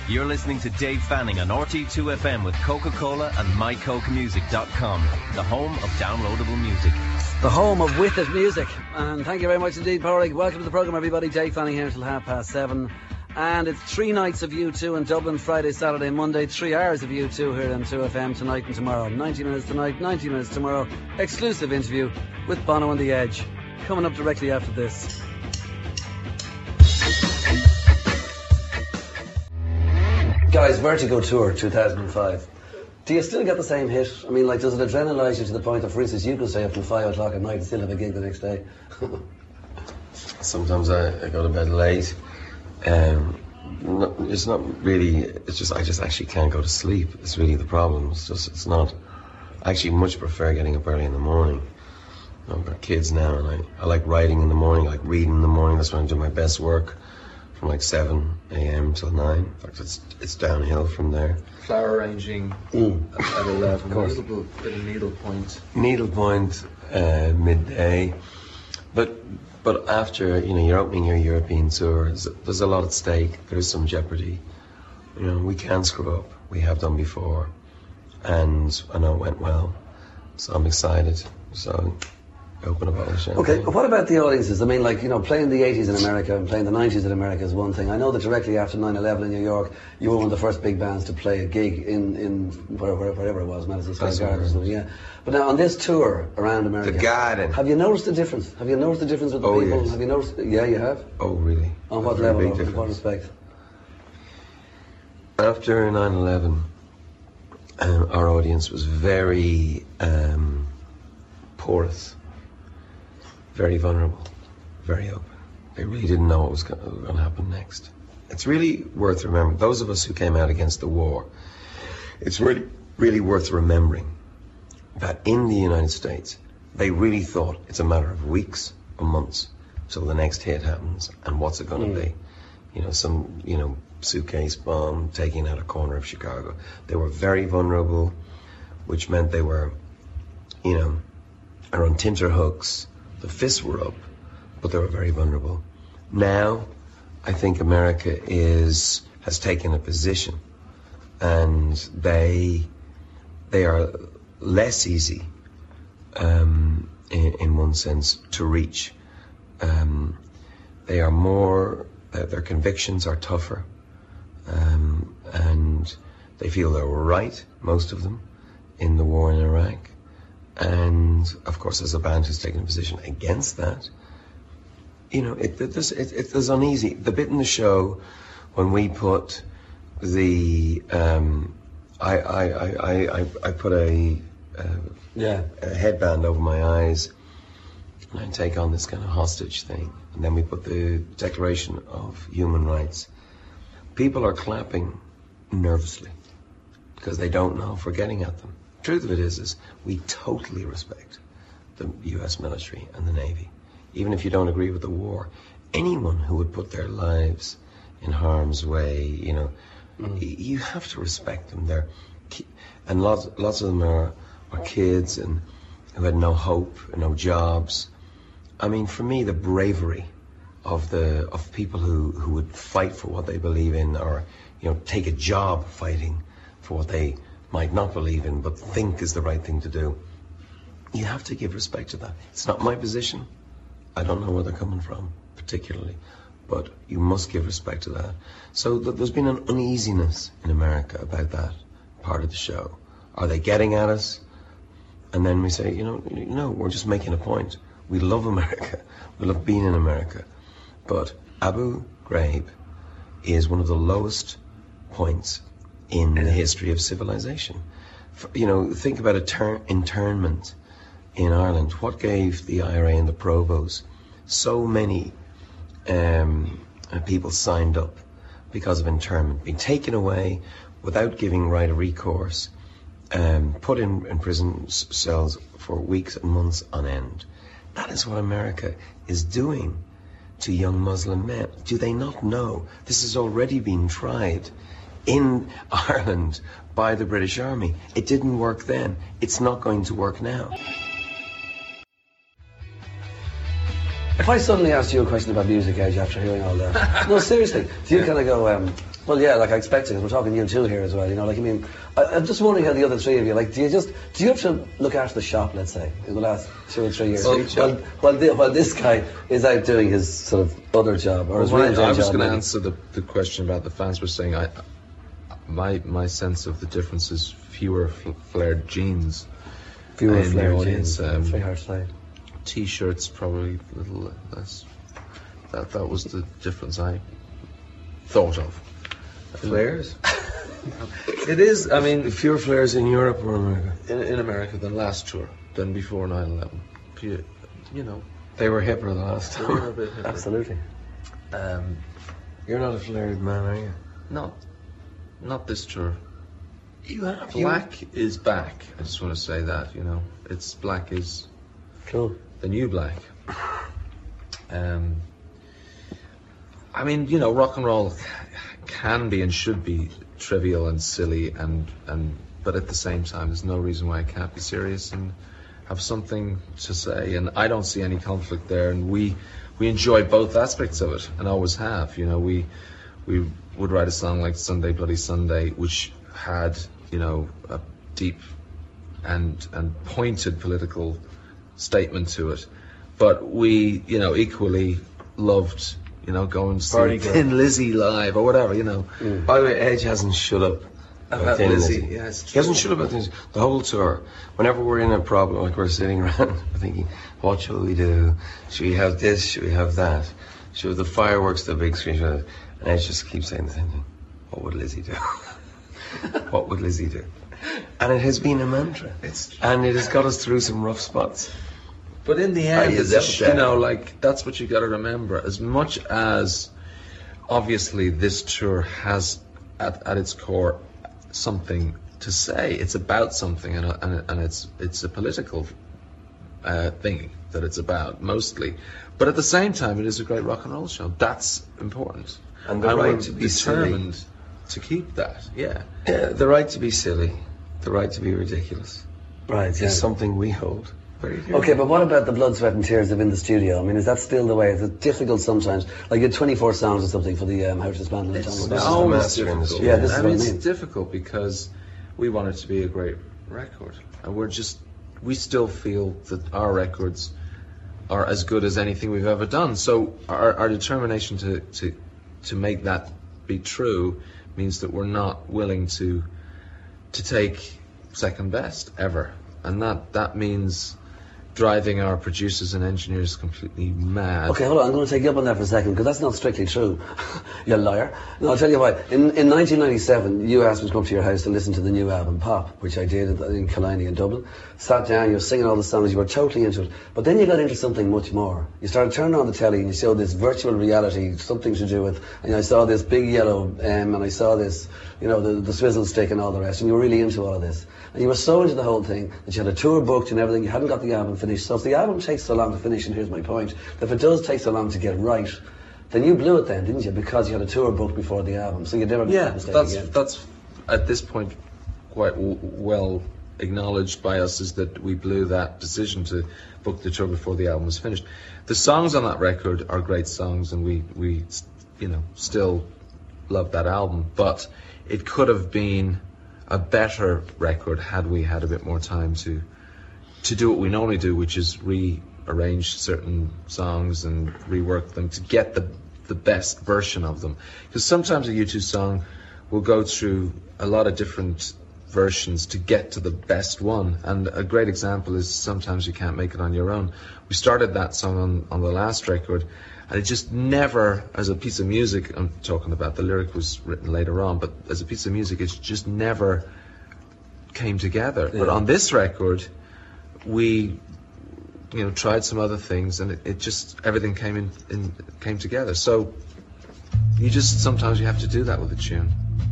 You're listening to Dave Fanning on RT2FM with Coca-Cola and mycokemusic.com, the home of downloadable music. The home of With It Music. And thank you very much indeed, Pádraig. Welcome to the programme, everybody. Dave Fanning here until 7:30. And it's 3 nights of U2 in Dublin, Friday, Saturday, Monday. 3 hours of U2 here on 2FM tonight and tomorrow. 90 minutes tonight, 90 minutes tomorrow. Exclusive interview with Bono and The Edge. Coming up directly after this. Guys, Vertigo Tour 2005. Do you still get the same hit? I mean, like, does it adrenalise you to the point that, for instance, you can stay up till 5 o'clock at night and still have a gig the next day? Sometimes I go to bed late. It's not really, it's just, I just actually can't go to sleep. It's really the problem. It's not, I actually much prefer getting up early in the morning. I've got kids now, and I like writing in the morning, I like reading in the morning. That's when I do my best work. From like 7 a.m. till 9. In fact, it's downhill from there. Flower arranging at 11. Of course. A little bit of needlepoint. Needlepoint, midday. But after, you're opening your European tour, there's a lot at stake. There is some jeopardy. We can screw up. We have done before. And I know it went well. So I'm excited. So open a bottle of champagne. Okay, what about the audiences? I mean, like, playing the 80s in America and playing the 90s in America is one thing. I know that directly after 9/11 in New York, you were one of the first big bands to play a gig in wherever it was, Madison Square Garden or something, yeah. But now on this tour around America, the Garden, have you noticed the difference? Have you noticed the difference with the people? Yes. Have you noticed? Yeah, you have? Oh, really? On what level? In what respect? After 9/11, our audience was very porous. Very vulnerable, very open. They really didn't know what was going to happen next. It's really worth remembering, those of us who came out against the war, it's really, really worth remembering that in the United States, they really thought it's a matter of weeks or months till the next hit happens, and what's it going to be? Some suitcase bomb taking out a corner of Chicago. They were very vulnerable, which meant they were, on tenterhooks. The fists were up, but they were very vulnerable. Now, I think America has taken a position, and they are less easy, in one sense, to reach. They are more, their convictions are tougher, and they feel they were right, most of them, in the war in Iraq. And of course, as a band who's taken a position against that, there's uneasy. The bit in the show when we put the I put a headband over my eyes, and I take on this kind of hostage thing, and then we put the Declaration of Human Rights. People are clapping nervously because they don't know if we're getting at them. The truth of it is we totally respect the US military and the Navy. Even if you don't agree with the war, anyone who would put their lives in harm's way, you have to respect them. And lots of them are kids and who had no hope, no jobs. I mean, for me, the bravery of people who would fight for what they believe in, or take a job fighting for what they might not believe in, but think is the right thing to do. You have to give respect to that. It's not my position. I don't know where they're coming from, particularly, but you must give respect to that. So there's been an uneasiness in America about that part of the show. Are they getting at us? And then we say, no, we're just making a point. We love America. We love being in America. But Abu Ghraib is one of the lowest points in the history of civilization. Think about internment in Ireland. What gave the IRA and the Provos so many people signed up because of internment, being taken away without giving right of recourse, put in prison cells for weeks and months on end. That is what America is doing to young Muslim men. Do they not know this has already been tried in Ireland by the British Army? It didn't work then. It's not going to work now. If I suddenly asked you a question about music, Edge, after hearing all that, no, seriously, do you kind of go, well, yeah, like I expected, because we're talking U2 here as well, you know, like, I mean, I'm just wondering how the other three of you, like, do you have to look after the shop, let's say, in the last 2 or 3 years, while this guy is out doing his sort of other job, or his real job? I was going to answer the question about the fans were saying, my sense of the difference is fewer flared jeans. Fewer flared jeans, very hard to say. T-shirts probably a little less. That was the difference I thought of. Flares? It is, I mean... Fewer flares in Europe or America? In America than last tour, than before 9/11. You know. They were hipper the last time. They were a bit hipper. Absolutely. You're not a flared man, are you? Not this tour. You have. Black is back. I just want to say that, you know. Black is... Cool. The new black. I mean, you know, rock and roll can be and should be trivial and silly, but at the same time, there's no reason why it can't be serious and have something to say. And I don't see any conflict there. And we enjoy both aspects of it, and always have. You know, we would write a song like Sunday Bloody Sunday, which had, you know, a deep and pointed political statement to it, but we, you know, equally loved, you know, going to see Thin Lizzy live or whatever, you know. By the way, Edge hasn't shut up about Thin Lizzy. Yes, he hasn't shut up about things the whole tour. Whenever we're in a problem, like we're sitting around thinking, what shall we do? Should we have this? Should we have that? Should the fireworks, the big screen? And Edge just keeps saying the same thing. What would Lizzie do? What would Lizzie do? And it has been a mantra. And it has got us through some rough spots. But in the end, you know, like, that's what you got to remember. As much as, obviously, this tour has, at its core, something to say. It's about something, and it's a political thing that it's about, mostly. But at the same time, it is a great rock and roll show. That's important. And the right to be determined silly. To keep that, yeah. The right to be silly, the right to be ridiculous, is something we hold. Okay, but what about the blood, sweat and tears of in the studio? I mean, is that still the way? Is it difficult sometimes? Like, you had 24 songs or something for the Houses Band. It's always difficult. Yeah, this is what I mean. It's difficult because we want it to be a great record. And we still feel that our records are as good as anything we've ever done. So our determination to make that be true means that we're not willing to take second best, ever. And that means driving our producers and engineers completely mad. Okay, hold on, I'm going to take you up on that for a second, because that's not strictly true. You liar. No, I'll tell you why. In 1997, you asked me to come up to your house to listen to the new album, Pop, which I did in Killiney in Dublin. Sat down, you were singing all the songs, you were totally into it. But then you got into something much more. You started turning on the telly and you showed this virtual reality, something to do with, and I saw this big yellow, and I saw this, you know, the swizzle stick and all the rest, and you were really into all of this. And you were so into the whole thing that you had a tour booked and everything, you hadn't got the album finished. So if the album takes so long to finish, and here's my point, if it does take so long to get right, then you blew it then, didn't you? Because you had a tour booked before the album, so you never made that mistake again. That's at this point quite well acknowledged by us, is that we blew that decision to book the tour before the album was finished. The songs on that record are great songs, and we you know, still love that album, but it could have been a better record had we had a bit more time to do what we normally do, which is rearrange certain songs and rework them to get the best version of them. Because sometimes a U2 song will go through a lot of different versions to get to the best one, and a great example is Sometimes You Can't Make It On Your Own. We started that song on the last record, and it just never, as a piece of music, I'm talking about, the lyric was written later on, but as a piece of music, it just never came together. Yeah. But on this record, we, you know, tried some other things, and it just, everything came together. So sometimes you have to do that with a tune.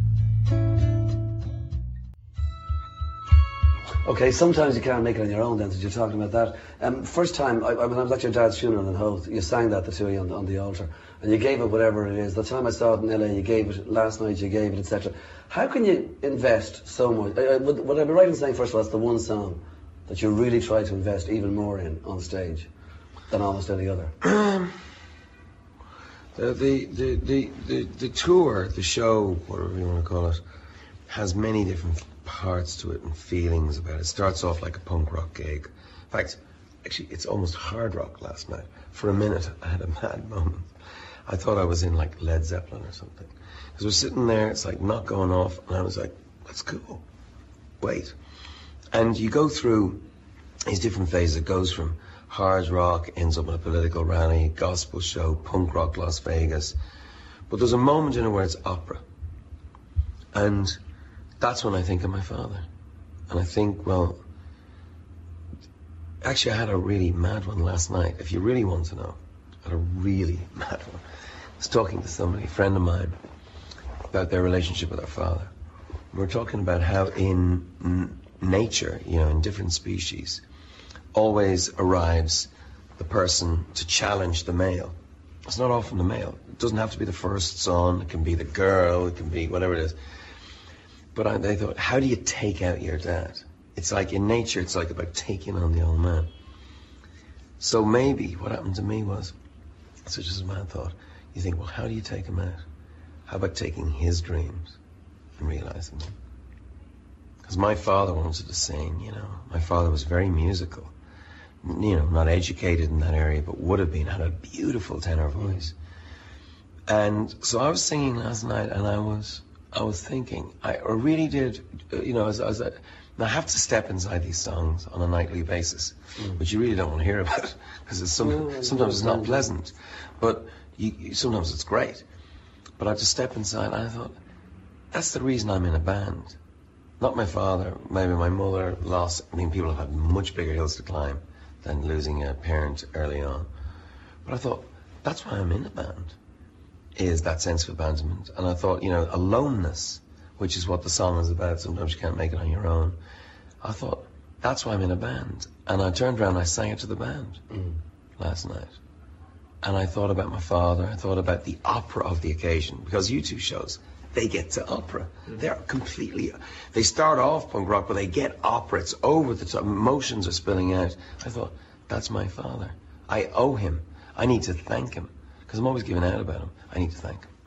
Okay, sometimes you can't make it on your own then, since you're talking about that. First time, when I was at your dad's funeral in Hove, you sang that, the two of you, on the altar, and you gave it whatever it is. The time I saw it in LA, you gave it, last night you gave it, etc. How can you invest so much? Would I be right in saying, first of all, that's the one song that you really try to invest even more in on stage? than almost any other? The tour, the show, whatever you want to call it, has many different parts to it and feelings about it. It starts off like a punk rock gig. In fact, actually, it's almost hard rock last night. For a minute, I had a mad moment. I thought I was in like Led Zeppelin or something. Because we're sitting there, it's like not going off, and I was like, that's cool. Wait. And you go through these different phases. It goes from hard rock, ends up in a political rally, gospel show, punk rock, Las Vegas. But there's a moment in it where it's opera. And that's when I think of my father. And I think, well, actually I had a really mad one last night. If you really want to know, I had a really mad one. I was talking to somebody, a friend of mine, about their relationship with their father. We were talking about how in nature, you know, in different species, always arrives the person to challenge the male. It's not often the male. It doesn't have to be the first son. It can be the girl. It can be whatever it is. But they thought, how do you take out your dad? It's like in nature, it's like about taking on the old man. So maybe what happened to me was, such as a man thought, you think, well, how do you take him out? How about taking his dreams and realizing them? Because my father wanted to sing, you know. My father was very musical. You know, not educated in that area, but would have been, had a beautiful tenor voice. And so I was singing last night, and I was thinking, I really did, you know, I have to step inside these songs on a nightly basis, which you really don't want to hear about, because sometimes it's not pleasant, but sometimes it's great. But I have to step inside, and I thought, that's the reason I'm in a band. Not my father, maybe my mother lost, I mean, people have had much bigger hills to climb than losing a parent early on. But I thought, that's why I'm in a band, is that sense of abandonment. And I thought, you know, aloneness, which is what the song is about, sometimes you can't make it on your own. I thought, that's why I'm in a band. And I turned around and I sang it to the band last night. And I thought about my father, I thought about the opera of the occasion, because U2 shows, they get to opera. They're completely, they start off punk rock, but they get opera. It's over the top. Emotions are spilling out. I thought, that's my father. I owe him. I need to thank him. Because I'm always giving out about him. I need to thank him.